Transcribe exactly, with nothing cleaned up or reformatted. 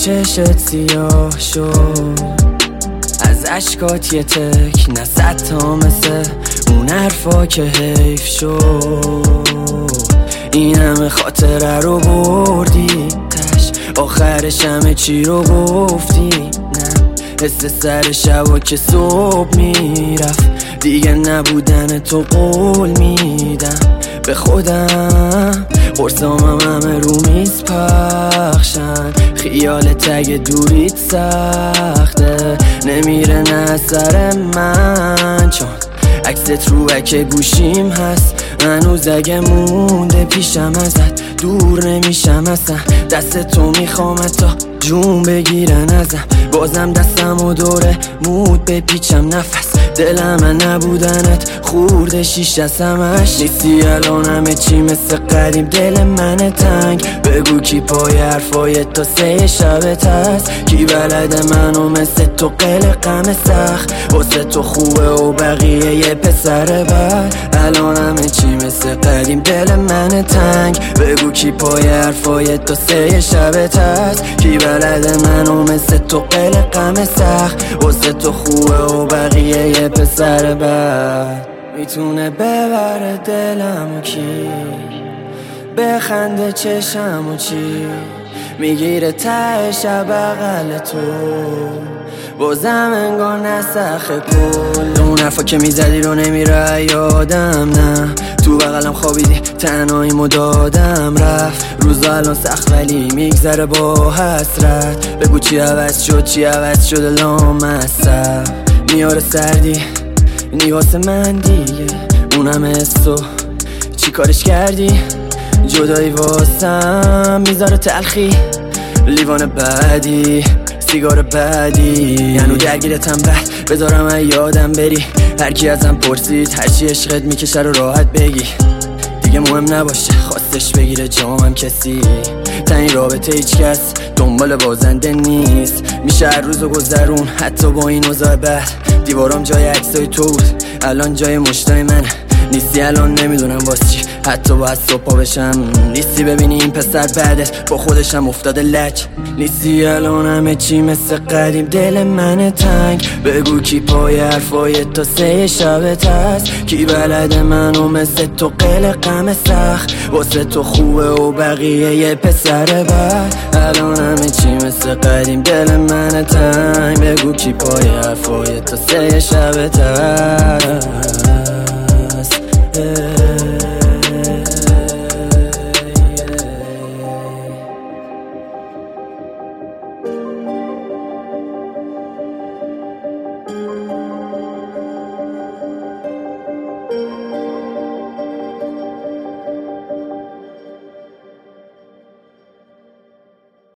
چشت سیاه شد، از عشقات یه تک نصد تا مثل اون حرفا که حیف شد. این همه خاطره رو بردی تش، آخرش همه چی رو گفتی. نه حس سر شبا که صبح میرفت، دیگه نبودن تو قول میدم به خودم. قرصامم همه رو میز پخشن، خیال تگ دوریت سخته، نمیره نه سر من چون عکست رو اکه گوشیم هست. هنوز اگه مونده پیشم ازت دور نمیشم اصلا، دست تو میخوام تا جون بگیرن ازم. بازم دستم و دوره مود بپیچم نفس، دلم نبودنت خورده شیش از همش. نیستی الان همه چی مثل قدیم، دل من تنگ. بگو کی پای حرفای تو سه شبت هست، کی بلد منو مثل تو قلقم سخت. واسه تو خوبه و بقیه یه پسر بد، الان همه چی مثل قدیم دل من تنگ. بگو کی پای حرفای تو سه شبت هست، کی بلد منو مثل تو قلقم سخت. واسه تو خوبه و بقیه یه پسر بد، میتونه ببره دلمو کی، بخنده چشمو چی، میگیره ته شب بغل تو، بازم انگار نسخه کل. اون حرفا که میزدی رو نمیره یادم، نه تو بغلم خوابیدی تنهاییمو دادم رفت. روزا الان سخت ولی میگذره با حسرت، بگو چی عوض شد چی عوض شد لامصب. میاره سردی نیواس من دیگه، اونم حسو چی کارش کردی. جدایی واسم میذاره تلخی، لیوان بعدی سیگار بعدی. هنو درگیرتم بعد بذارم یادم بری، هر کی ازم پرسید هرچی عشقت میکشه رو راحت بگی. دیگه مهم نباشه خواستش بگیره جامم کسی، تا این رابطه هیچ کس دنبال بازنده نیست. میشه هر روزو گذرون حتی با این اوضاع بد. دیوارام جای عکسای تو بود الان جای مشتای منه، نیستی الان نمیدونم باز چی، حتی باید صبح بشم. نیستی ببینی این پسر بعدت با خودشم افتاده لج، نیستی الان همه چی مثل قدیم دل من تنگ. بگو کی پای حرفای تو سه شبت هست، کی بلد منو مثل تو قلقم سخت. واسه تو خوبه و بقیه یه پسر بد، الان همه چی مثل قدیم دل من تنگ. بگو کی پای حرفای تو سه شبت هست.